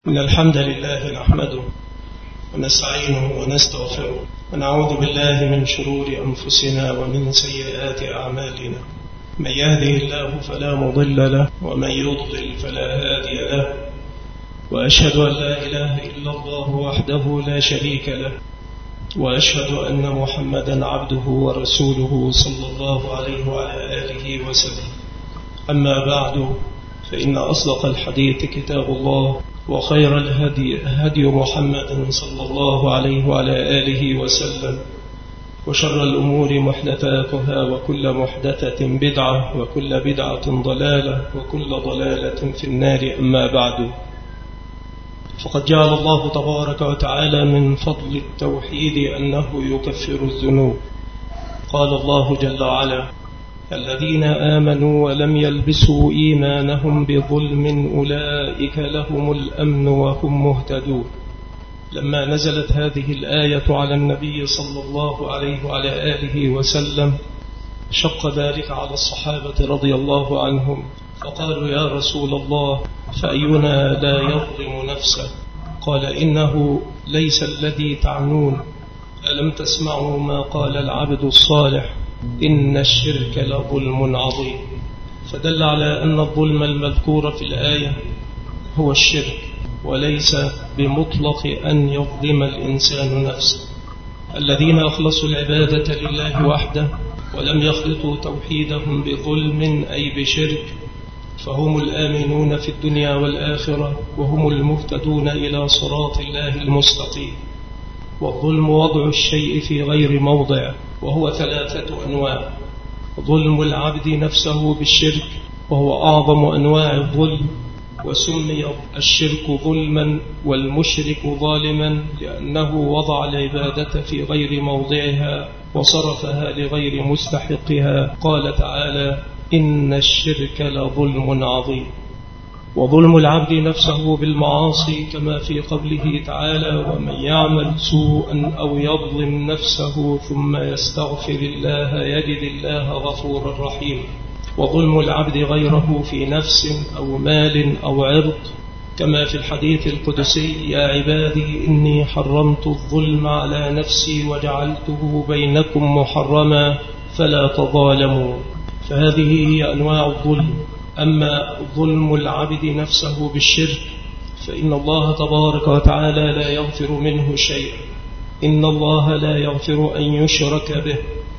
إن الحمد لله نحمده ونستعينه ونستغفره ونعوذ بالله من شرور أنفسنا ومن سيئات أعمالنا. من يهده الله فلا مضل له ومن يضلل فلا هادي له، وأشهد أن لا إله إلا الله وحده لا شريك له، وأشهد أن محمدا عبده ورسوله صلى الله عليه وعلى آله وسلم. أما بعد، فإن أصدق الحديث كتاب الله، وخير الهدي هدي محمد صلى الله عليه وعلى آله وسلم، وشر الأمور محدثاتها، وكل محدثة بدعة، وكل بدعة ضلالة، وكل ضلالة في النار. أما بعد، فقد جعل الله تبارك وتعالى من فضل التوحيد أنه يكفر الذنوب. قال الله جل وعلا: الذين آمنوا ولم يلبسوا إيمانهم بظلم أولئك لهم الأمن وهم مهتدون. لما نزلت هذه الآية على النبي صلى الله عليه وعلى آله وسلم، شق ذلك على الصحابة رضي الله عنهم، فقالوا: يا رسول الله، فأينا لا يظلم نفسه؟ قال: إنه ليس الذي تعنون. ألم تسمعوا ما قال العبد الصالح: إن الشرك لظلم عظيم. فدل على أن الظلم المذكور في الآية هو الشرك، وليس بمطلق أن يظلم الإنسان نفسه. الذين أخلصوا العبادة لله وحده ولم يخلطوا توحيدهم بظلم أي بشرك، فهم الآمنون في الدنيا والآخرة، وهم المهتدون إلى صراط الله المستقيم. والظلم وضع الشيء في غير موضعه، وهو 3 أنواع: ظلم العبد نفسه بالشرك، وهو أعظم أنواع الظلم، وسمي الشرك ظلما والمشرك ظالما لأنه وضع العبادة في غير موضعها وصرفها لغير مستحقها. قال تعالى: إن الشرك لظلم عظيم. وظلم العبد نفسه بالمعاصي كما في قوله تعالى: ومن يعمل سوءا أو يظلم نفسه ثم يستغفر الله يجد الله غفورا رحيما. وظلم العبد غيره في نفس أو مال أو عرض كما في الحديث القدسي: يا عبادي إني حرمت الظلم على نفسي وجعلته بينكم محرما فلا تظالموا. فهذه هي أنواع الظلم. أما ظلم العبد نفسه بالشرك فإن الله تبارك وتعالى لا يغفر منه شيئا، إن الله لا يغفر أن يشرك به.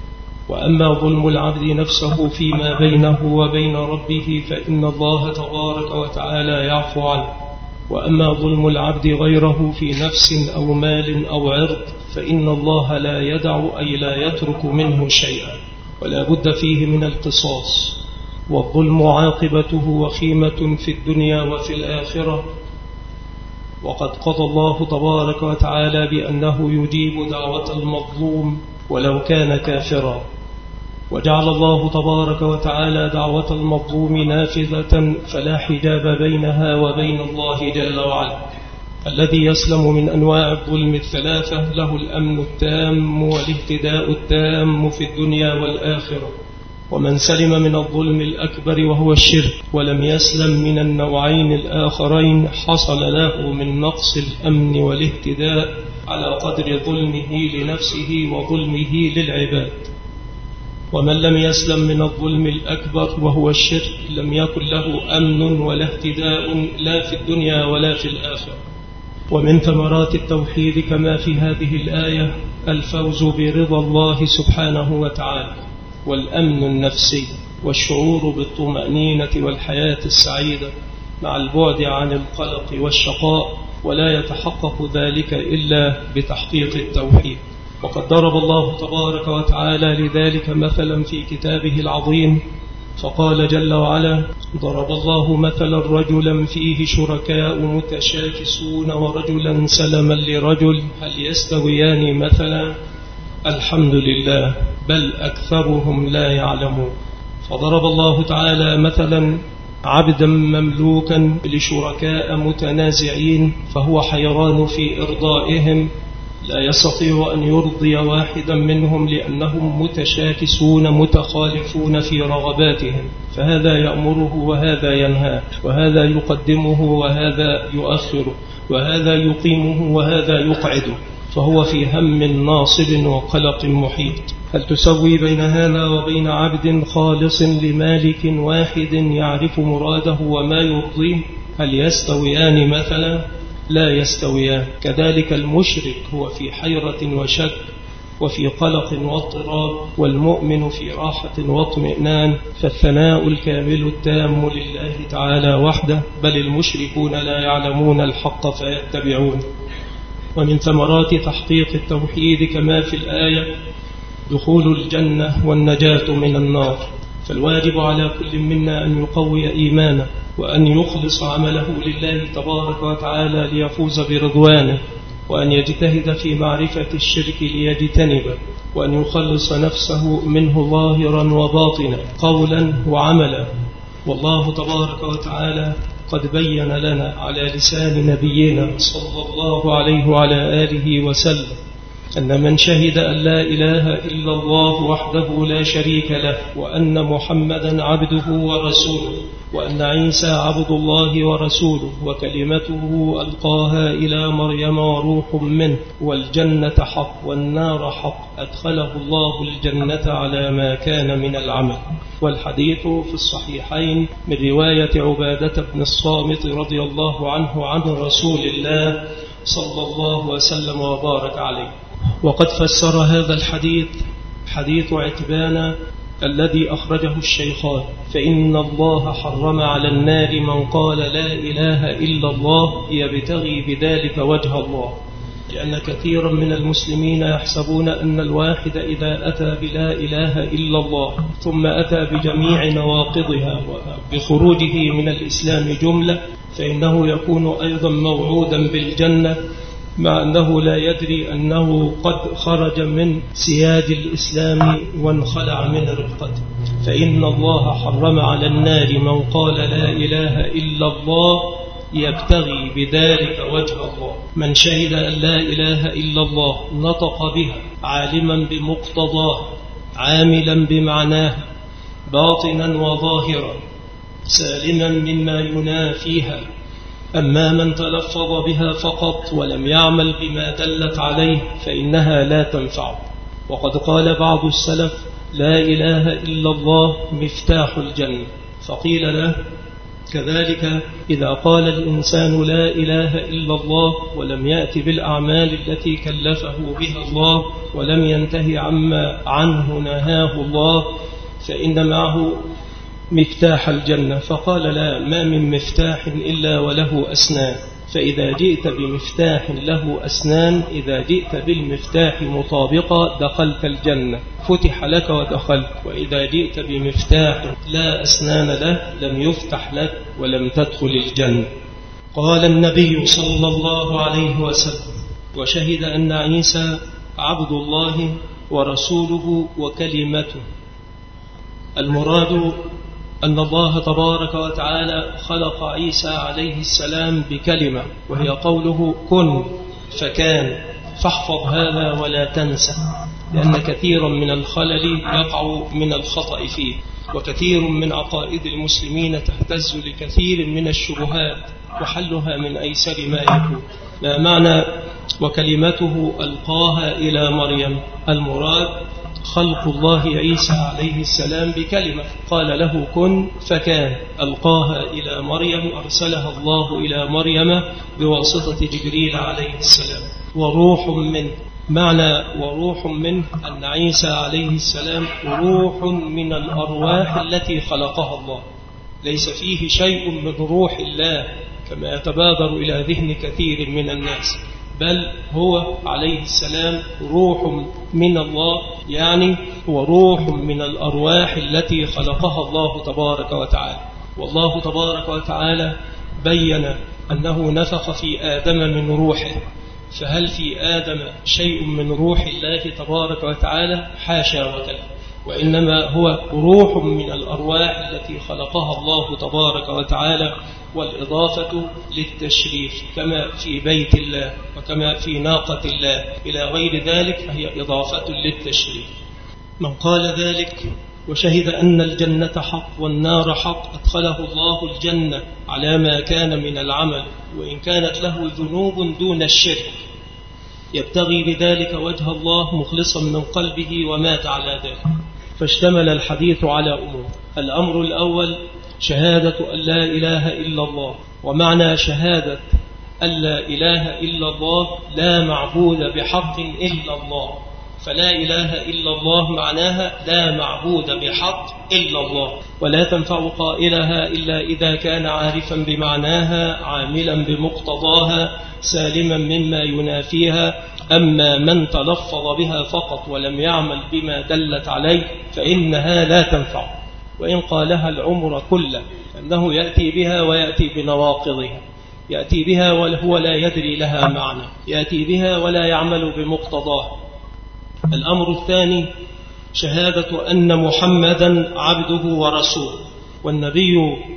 وأما ظلم العبد نفسه فيما بينه وبين ربه فإن الله تبارك وتعالى يعفو عنه. وأما ظلم العبد غيره في نفس أو مال أو عرض فإن الله لا يدع أي لا يترك منه شيئا، ولا بد فيه من القصاص. والظلم عاقبته وخيمة في الدنيا وفي الآخرة. وقد قضى الله تبارك وتعالى بأنه يجيب دعوة المظلوم ولو كان كافرا، وجعل الله تبارك وتعالى دعوة المظلوم نافذة فلا حجاب بينها وبين الله جل وعلا. الذي يسلم من أنواع الظلم 3 له الأمن التام والاهتداء التام في الدنيا والآخرة. ومن سلم من الظلم الأكبر وهو الشرك ولم يسلم من النوعين الآخرين حصل له من نقص الأمن والاهتداء على قدر ظلمه لنفسه وظلمه للعباد. ومن لم يسلم من الظلم الأكبر وهو الشرك لم يكن له أمن ولا اهتداء لا في الدنيا ولا في الآخرة. ومن ثمرات التوحيد كما في هذه الآية الفوز برضا الله سبحانه وتعالى، والأمن النفسي، والشعور بالطمأنينة والحياة السعيدة مع البعد عن القلق والشقاء، ولا يتحقق ذلك إلا بتحقيق التوحيد. وقد ضرب الله تبارك وتعالى لذلك مثلا في كتابه العظيم، فقال جل وعلا: ضرب الله مثلا رجلا فيه شركاء متشاكسون ورجلا سلما لرجل هل يستويان مثلا؟ الحمد لله بل أكثرهم لا يعلمون. فضرب الله تعالى مثلا عبدا مملوكا لشركاء متنازعين فهو حيران في إرضائهم، لا يستطيع أن يرضي واحدا منهم لأنهم متشاكسون متخالفون في رغباتهم، فهذا يأمره وهذا ينهاه، وهذا يقدمه وهذا يؤخره، وهذا يقيمه وهذا يقعده، فهو في هم ناصب وقلق محيط. هل تسوي بين هذا وبين عبد خالص لمالك واحد يعرف مراده وما يرضيه؟ هل يستويان مثلا؟ لا يستويان. كذلك المشرك هو في حيرة وشك وفي قلق واضطراب، والمؤمن في راحة واطمئنان. فالثناء الكامل التام لله تعالى وحده، بل المشركون لا يعلمون الحق فيتبعون. ومن ثمرات تحقيق التوحيد كما في الآية دخول الجنة والنجاة من النار. فالواجب على كل منا أن يقوي إيمانه وأن يخلص عمله لله تبارك وتعالى ليفوز برضوانه، وأن يجتهد في معرفة الشرك ليجتنبه، وأن يخلص نفسه منه ظاهرا وباطنا قولا وعملا. والله تبارك وتعالى قد بين لنا على لسان نبينا صلى الله عليه وعلى آله وسلم أن من شهد أن لا إله إلا الله وحده لا شريك له، وأن محمدا عبده ورسوله، وأن عيسى عبد الله ورسوله وكلمته ألقاها إلى مريم وروح منه، والجنة حق والنار حق، أدخله الله الجنة على ما كان من العمل. والحديث في الصحيحين من رواية عبادة بن الصامت رضي الله عنه عن رسول الله صلى الله وسلم وبارك عليه. وقد فسر هذا الحديث حديث عتبان الذي أخرجه الشيخان: فإن الله حرم على النار من قال لا إله إلا الله يبتغي بذلك وجه الله، لأن كثيرا من المسلمين يحسبون أن الواحد إذا أتى بلا إله إلا الله ثم أتى بجميع نواقضها وبخروجه من الإسلام جملة فإنه يكون أيضا موعودا بالجنة، مع أنه لا يدري أنه قد خرج من سياد الإسلام وانخلع من رفقته. فإن الله حرم على النار من قال لا إله إلا الله يبتغي بذلك وجه الله. من شهد أن لا إله إلا الله نطق بها عالما بمقتضاه عاملا بمعناه باطنا وظاهرا سالما مما ينافيها. أما من تلفظ بها فقط ولم يعمل بما دلت عليه فإنها لا تنفع. وقد قال بعض السلف: لا إله إلا الله مفتاح الجنة. فقيل له: كذلك إذا قال الإنسان لا إله إلا الله ولم يأتي بالأعمال التي كلفه بها الله ولم ينتهي عما عنه نهاه الله فإن معه مفتاح الجنة. فقال: لا، ما من مفتاح إلا وله أسنان، فإذا جئت بمفتاح له أسنان إذا جئت بالمفتاح مطابقا دخلت الجنة، فتح لك ودخلت. وإذا جئت بمفتاح لا أسنان له لم يفتح لك ولم تدخل الجنة. قال النبي صلى الله عليه وسلم: وشهد أن عيسى عبد الله ورسوله وكلمته. المراد أن الله تبارك وتعالى خلق عيسى عليه السلام بكلمة، وهي قوله كن فكان. فاحفظ هذا ولا تنسى، لأن كثيرا من الخلل يقع من الخطأ فيه، وكثير من عقائد المسلمين تهتز لكثير من الشبهات، وحلها من أيسر ما يكون. ما معنى وكلمته ألقاها إلى مريم؟ المراد خلق الله عيسى عليه السلام بكلمة، قال له كن فكان، ألقاها إلى مريم، أرسلها الله إلى مريم بواسطة جبريل عليه السلام. وروح منه، معنى وروح منه أن عيسى عليه السلام روح من الأرواح التي خلقها الله، ليس فيه شيء من روح الله كما يتبادر إلى ذهن كثير من الناس، بل هو عليه السلام روح من الله، يعني هو روح من الأرواح التي خلقها الله تبارك وتعالى. والله تبارك وتعالى بين أنه نفخ في آدم من روحه، فهل في آدم شيء من روح الله تبارك وتعالى؟ حاشا وكلا، وإنما هو روح من الأرواح التي خلقها الله تبارك وتعالى، والإضافة للتشريف كما في بيت الله وكما في ناقة الله إلى غير ذلك فهي إضافة للتشريف. من قال ذلك وشهد أن الجنة حق والنار حق أدخله الله الجنة على ما كان من العمل، وإن كانت له ذنوب دون الشرك، يبتغي بذلك وجه الله مخلصا من قلبه ومات على ذلك. فاشتمل الحديث على أمور. الأمر الأول شهادة أن لا إله إلا الله، ومعنى شهادة أن لا إله إلا الله لا معبود بحق إلا الله، فلا إله إلا الله معناها لا معبود بحق إلا الله، ولا تنفع قائلها إلا إذا كان عارفا بمعناها عاملا بمقتضاها سالما مما ينافيها. أما من تلفظ بها فقط ولم يعمل بما دلت عليه فإنها لا تنفع، وإن قالها العمر كله، أنه يأتي بها ويأتي بنواقضها، يأتي بها وهو لا يدري لها معنى، يأتي بها ولا يعمل بمقتضاها. الأمر الثاني شهادة أن محمدا عبده ورسوله، والنبي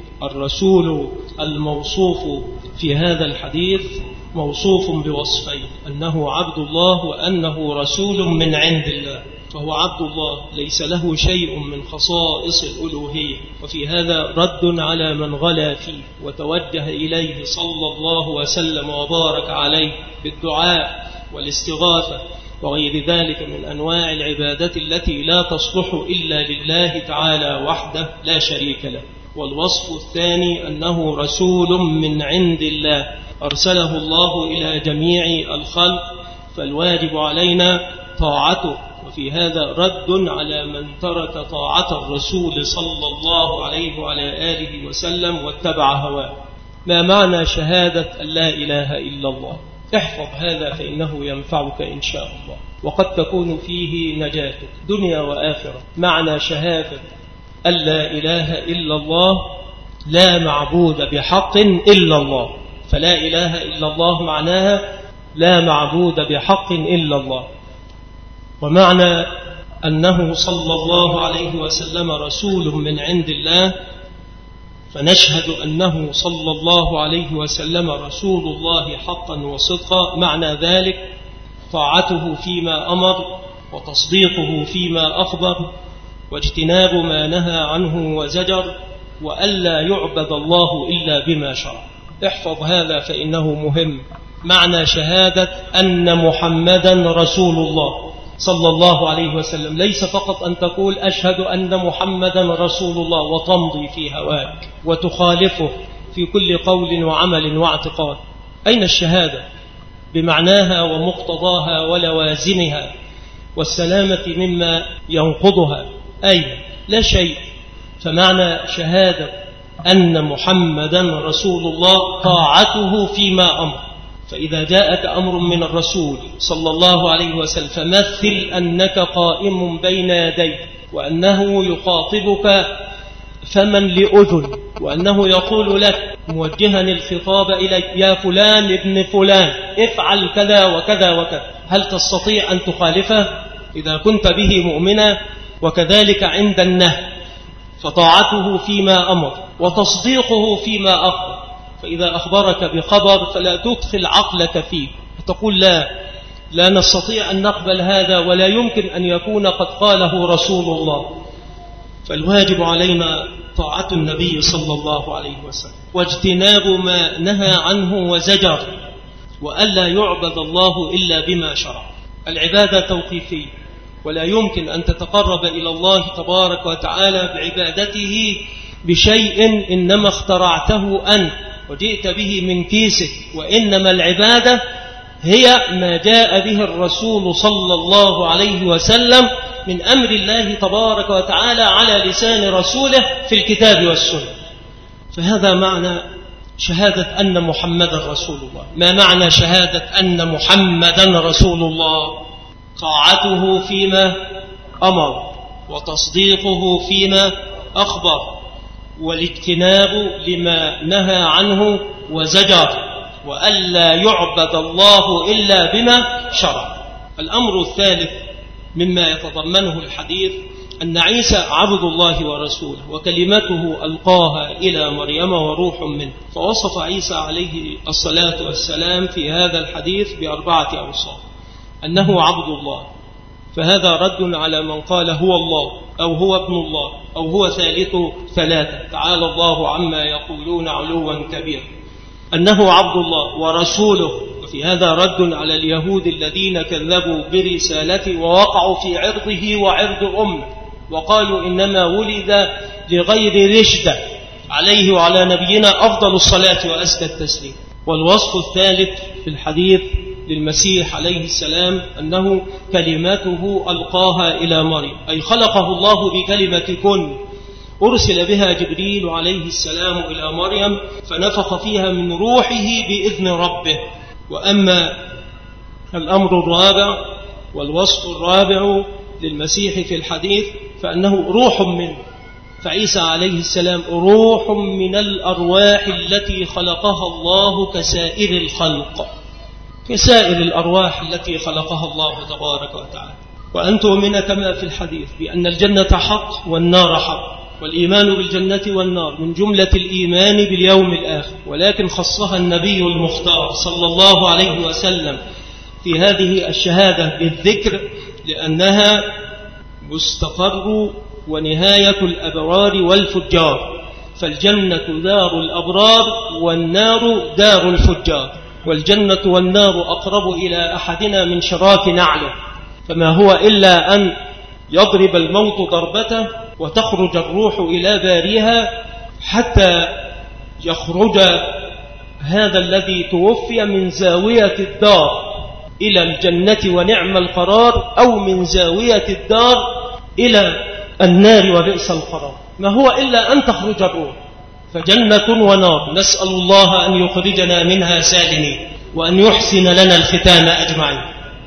الرسول الموصوف في هذا الحديث موصوف بوصفين: أنه عبد الله وأنه رسول من عند الله، فهو عبد الله ليس له شيء من خصائص الألوهية، وفي هذا رد على من غلا فيه وتوجه إليه صلى الله وسلم وبارك عليه بالدعاء والاستغاثة وغير ذلك من أنواع العبادة التي لا تصلح إلا لله تعالى وحده لا شريك له. والوصف الثاني أنه رسول من عند الله أرسله الله إلى جميع الخلق، فالواجب علينا طاعته، وفي هذا رد على من ترك طاعة الرسول صلى الله عليه وعلى آله وسلم واتبع هواه. ما معنى شهادة أن لا إله إلا الله؟ احفظ هذا فإنه ينفعك إن شاء الله، وقد تكون فيه نجاتك دنيا وآخرة. معنى شهادة أن لا إله إلا الله لا معبود بحق إلا الله، فلا إله إلا الله معناها لا معبود بحق إلا الله. ومعنى أنه صلى الله عليه وسلم رسول من عند الله، فنشهد أنه صلى الله عليه وسلم رسول الله حقا وصدقا. معنى ذلك طاعته فيما أمر، وتصديقه فيما أخبر، واجتناب ما نهى عنه وزجر، وألا يعبد الله إلا بما شرع. احفظ هذا فإنه مهم. معنى شهادة أن محمدا رسول الله صلى الله عليه وسلم ليس فقط أن تقول أشهد أن محمدا رسول الله وتمضي في هواك وتخالفه في كل قول وعمل واعتقاد. أين الشهادة بمعناها ومقتضاها ولوازمها والسلامة مما ينقضها؟ أين؟ لا شيء. فمعنى شهادة أن محمدا رسول الله طاعته فيما أمر. فإذا جاءك أمر من الرسول صلى الله عليه وسلم فمثل أنك قائم بين يديه، وأنه يخاطبك فمن لأذن، وأنه يقول لك موجها الخطاب إليك: يا فلان ابن فلان افعل كذا وكذا وكذا. هل تستطيع أن تخالفه إذا كنت به مؤمنا؟ وكذلك عند النهي، فطاعته فيما أمر وتصديقه فيما أخبر. فإذا أخبرك بخبر فلا تدخل عقلك فيه وتقول لا نستطيع أن نقبل هذا، ولا يمكن أن يكون قد قاله رسول الله. فالواجب علينا طاعة النبي صلى الله عليه وسلم، واجتناب ما نهى عنه وزجر، وألا يعبد الله إلا بما شرع. العبادة توقيفية، ولا يمكن أن تتقرب إلى الله تبارك وتعالى بعبادته بشيء إنما اخترعته أنت وجئت به من كيسك، وإنما العبادة هي ما جاء به الرسول صلى الله عليه وسلم من أمر الله تبارك وتعالى على لسان رسوله في الكتاب والسنة. فهذا معنى شهادة أن محمدا رسول الله. ما معنى شهادة أن محمدا رسول الله؟ طاعته فيما أمر، وتصديقه فيما أخبر، والاجتناب لما نهى عنه وزجر، وألا يعبد الله إلا بما شرع. الأمر الثالث مما يتضمنه الحديث أن عيسى عبد الله ورسوله، وكلمته ألقاها إلى مريم وروح منه. فوصف عيسى عليه الصلاة والسلام في هذا الحديث ب4 أوصاف: أنه عبد الله، فهذا رد على من قال هو الله، أو هو ابن الله أو هو ثالث ثلاثة، تعالى الله عما يقولون علوا كبيرا، أنه عبد الله ورسوله. وفي هذا رد على اليهود الذين كذبوا برسالته ووقعوا في عرضه وعرض أمه وقالوا إنما ولد لغير رشدة، عليه وعلى نبينا أفضل الصلاة وأزكى التسليم. والوصف الثالث في الحديث للمسيح عليه السلام أنه كلمته ألقاها إلى مريم، أي خلقه الله بكلمة كن، أرسل بها جبريل عليه السلام إلى مريم فنفخ فيها من روحه بإذن ربه. وأما الأمر الرابع والوصف الرابع للمسيح في الحديث فأنه روح منه، فعيسى عليه السلام روح من الأرواح التي خلقها الله كسائر الخلق، كسائر الأرواح التي خلقها الله تبارك وتعالى. وأن تؤمن كما في الحديث بأن الجنة حق والنار حق، والإيمان بالجنة والنار من جملة الإيمان باليوم الآخر، ولكن خصها النبي المختار صلى الله عليه وسلم في هذه الشهادة بالذكر لأنها مستقر ونهاية الأبرار والفجار، فالجنة دار الأبرار والنار دار الفجار، والجنة والنار أقرب إلى أحدنا من شراك نعله، فما هو إلا أن يضرب الموت ضربته وتخرج الروح إلى باريها حتى يخرج هذا الذي توفي من زاوية الدار إلى الجنة ونعم القرار، أو من زاوية الدار إلى النار وبئس القرار. ما هو إلا أن تخرج الروح، فجنة ونار، نسأل الله أن يخرجنا منها سالمين وأن يحسن لنا الختام أجمعين.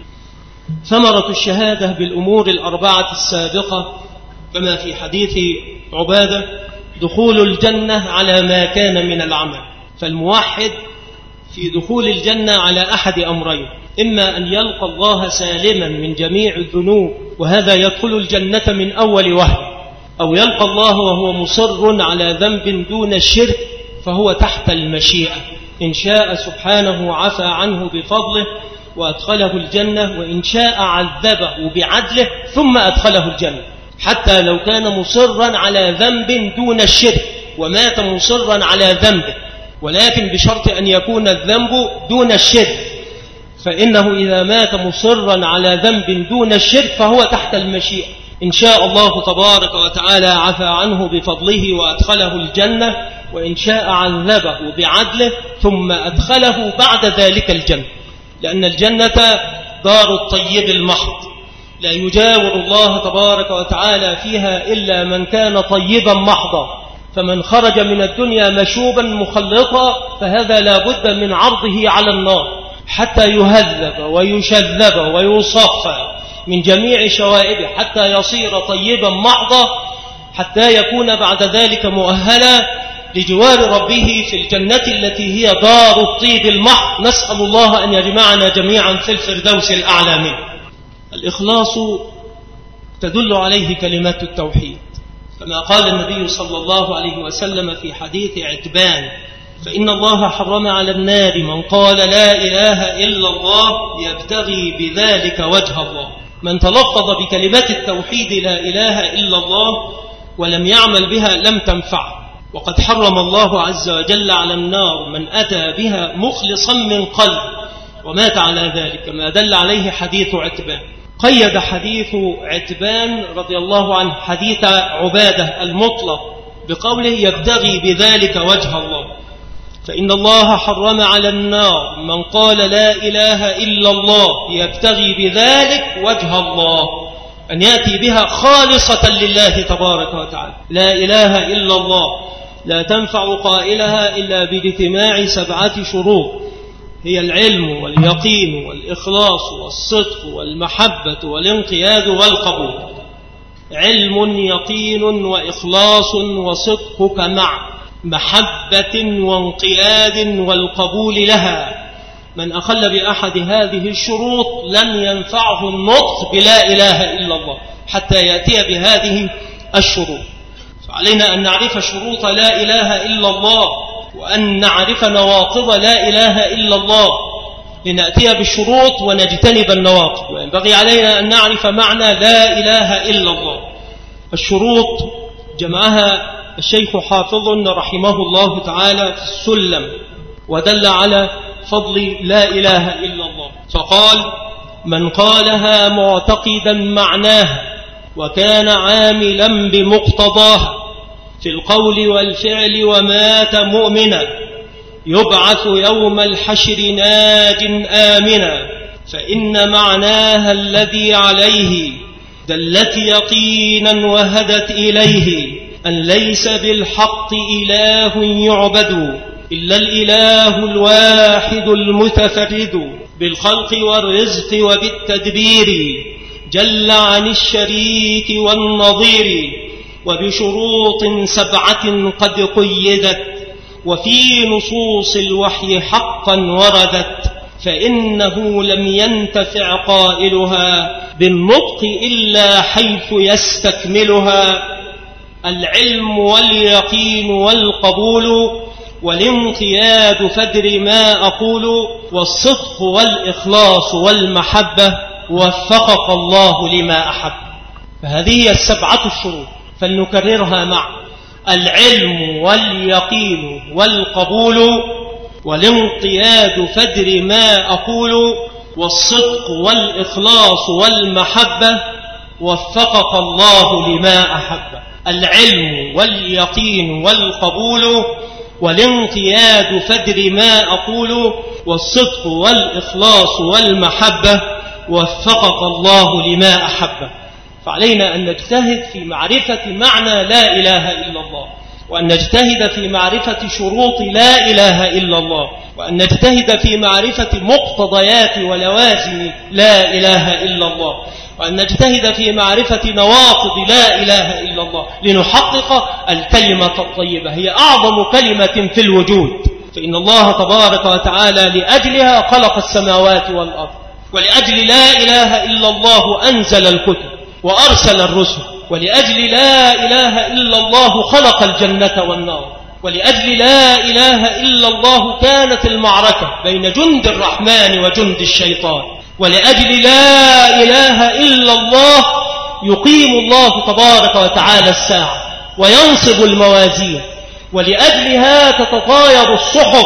ثمرة الشهادة بالأمور الأربعة السابقة كما في حديث عبادة دخول الجنة على ما كان من العمل، فالموحد في دخول الجنة على أحد أمرين: إما أن يلقى الله سالما من جميع الذنوب وهذا يدخل الجنة من أول وهلة، أو يلقى الله وهو مصر على ذنب دون الشرك فهو تحت المشيئة، إن شاء سبحانه عفى عنه بفضله وأدخله الجنة، وإن شاء عذبه بعدله ثم أدخله الجنة، حتى لو كان مصرا على ذنب دون الشرك ومات مصرا على ذنبه، ولكن بشرط أن يكون الذنب دون الشرك، فإنه إذا مات مصرا على ذنب دون الشرك فهو تحت المشيئة، إن شاء الله تبارك وتعالى عفى عنه بفضله وأدخله الجنة، وإن شاء عذبه بعدله ثم أدخله بعد ذلك الجنة، لأن الجنة دار الطيب المحض، لا يجاور الله تبارك وتعالى فيها إلا من كان طيبا محضا، فمن خرج من الدنيا مشوبا مخلطا فهذا لا بد من عرضه على النار حتى يهذب ويشذب ويصفى من جميع شوائبه حتى يصير طيبا محضا، حتى يكون بعد ذلك مؤهلا لجوار ربه في الجنة التي هي دار الطيب المحض. نسأل الله أن يجمعنا جميعا في الفردوس الأعلى منه. الإخلاص تدل عليه كلمات التوحيد، كما قال النبي صلى الله عليه وسلم في حديث عتبان: فإن الله حرم على النار من قال لا إله إلا الله يبتغي بذلك وجه الله. من تلفظ بكلمات التوحيد لا إله إلا الله ولم يعمل بها لم تنفعه، وقد حرم الله عز وجل على النار من أتى بها مخلصا من قلب ومات على ذلك، كما دل عليه حديث عتبان. قيد حديث عتبان رضي الله عنه حديث عبادة المطلق بقوله يبتغي بذلك وجه الله، فإن الله حرم على النار من قال لا إله إلا الله يبتغي بذلك وجه الله، أن يأتي بها خالصة لله تبارك وتعالى. لا إله إلا الله لا تنفع قائلها إلا باجتماع 7 شروط، هي العلم واليقين والإخلاص والصدق والمحبة والانقياد والقبول. علم يقين وإخلاص وصدقك مع محبة وانقياد والقبول لها. من أخل بأحد هذه الشروط لن ينفعه النطق بلا إله إلا الله حتى يأتي بهذه الشروط. فعلينا أن نعرف شروط لا إله إلا الله، وأن نعرف نواقض لا إله إلا الله لنأتي بالشروط ونجتنب النواقض. وينبغي علينا أن نعرف معنى لا إله إلا الله، الشروط جمعها الشيخ حافظ رحمه الله تعالى في السلم، ودل على فضل لا إله إلا الله، فقال: من قالها معتقدا معناها وكان عاملا بمقتضاها في القول والفعل ومات مؤمنا يبعث يوم الحشر ناج آمنا، فإن معناها الذي عليه دلت يقينا وهدت إليه أن ليس بالحق إله يعبد إلا الإله الواحد المتفرد بالخلق والرزق وبالتدبير جل عن الشريك والنظير، وبشروط 7 قد قيدت وفي نصوص الوحي حقا وردت، فإنه لم ينتفع قائلها بالنطق إلا حيث يستكملها: العلم واليقين والقبول والانقياد فدر ما أقول، والصدق والإخلاص والمحبة وفقك الله لما أحب. فهذه 7 الشروط، فلنكررها معا: العلم واليقين والقبول والانقياد فدر ما أقول، والصدق والإخلاص والمحبة وفقك الله لما أحب. العلم واليقين والقبول والانقياد فدر ما أقول، والصدق والإخلاص والمحبة وفقك الله لما أحب. فعلينا أن نجتهد في معرفة معنى لا إله إلا الله، وأن نجتهد في معرفة شروط لا إله إلا الله، وأن نجتهد في معرفة مقتضيات ولوازم لا إله إلا الله، وأن نجتهد في معرفة نواقض لا إله إلا الله، لنحقق الكلمة الطيبة، هي أعظم كلمة في الوجود، فإن الله تبارك وتعالى لأجلها خلق السماوات والأرض، ولأجل لا إله إلا الله أنزل الكتب وأرسل الرسل، ولأجل لا إله إلا الله خلق الجنة والنار، ولأجل لا إله إلا الله كانت المعركة بين جند الرحمن وجند الشيطان، ولأجل لا إله إلا الله يقيم الله تبارك وتعالى الساعة وينصب الموازين، ولأجلها تتطاير الصحف،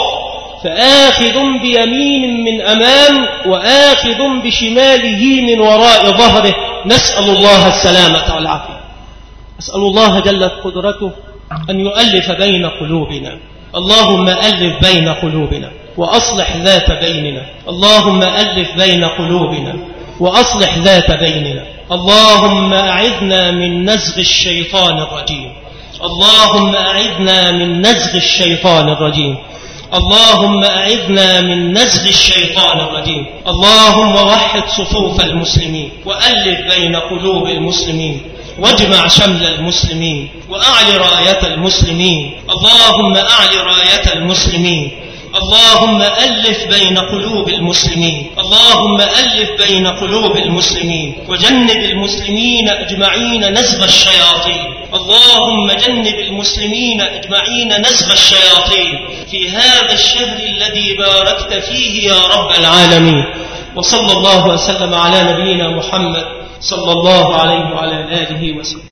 فآخذ بيمين من أمام وآخذ بشماله من وراء ظهره، نسأل الله السلامة والعافية. أسأل الله جلت قدرته أن يؤلف بين قلوبنا، اللهم ألف بين قلوبنا وأصلح ذات بيننا، اللهم ألف بين قلوبنا وأصلح ذات بيننا، اللهم أعذنا من نزغ الشيطان الرجيم، اللهم أعذنا من نزغ الشيطان الرجيم، اللهم أعذنا من نزغ الشيطان الرجيم. اللهم وحد صفوف المسلمين وألف بين قلوب المسلمين واجمع شمل المسلمين وأعل راية المسلمين، اللهم أعل راية المسلمين، اللهم ألف بين قلوب المسلمين، اللهم ألف بين قلوب المسلمين، وجنب المسلمين أجمعين نزغ الشياطين، اللهم جنب المسلمين أجمعين نزغ الشياطين في هذا الشهر الذي باركت فيه يا رب العالمين. وصلى الله وسلم على نبينا محمد صلى الله عليه وعلى آله وسلم.